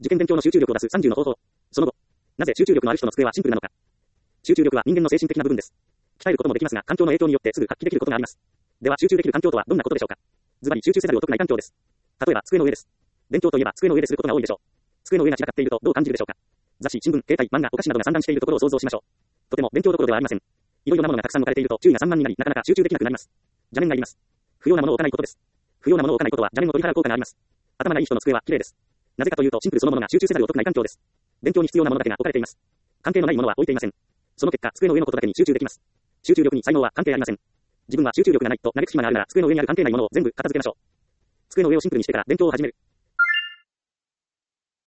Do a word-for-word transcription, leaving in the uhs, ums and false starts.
受験勉強の集中力を出すさんじゅうの方法。その後。なぜ集中力のある人の机はシンプルなのか。集中力は人間の精神的な部分です。鍛えることもできますが、環境の影響によってすぐ発揮できることがあります。では、集中できる環境とはどんなことでしょうか。ズバリ集中せざるを得ない環境です。例えば、机の上です。勉強といえば机の上ですることが多いでしょう。机の上が散らかっているとどう感じるでしょうか。雑誌、新聞、携帯、漫画、お菓子などが散乱しているところを想像しましょう。とても勉強どころではありません。いろいろなものがたくさん置かれていると注意が散漫になり、なかなか集中できなくなります。邪念がいります。不要なものを置かないことです。不要なものを置かないことは邪念を取り払う効果があります。頭がいい人の机は綺麗です。なぜかというとシンプルそのものが集中せざるを得ない環境です。勉強に必要なものだけが置かれています。関係のないものは置いていません。その結果、机の上のことだけに集中できます。集中力に才能は関係ありません。自分は集中力がないと嘆く暇があるなら机の上にある関係ないものを全部片付けましょう。机の上をシンプルにしてから勉強を始める。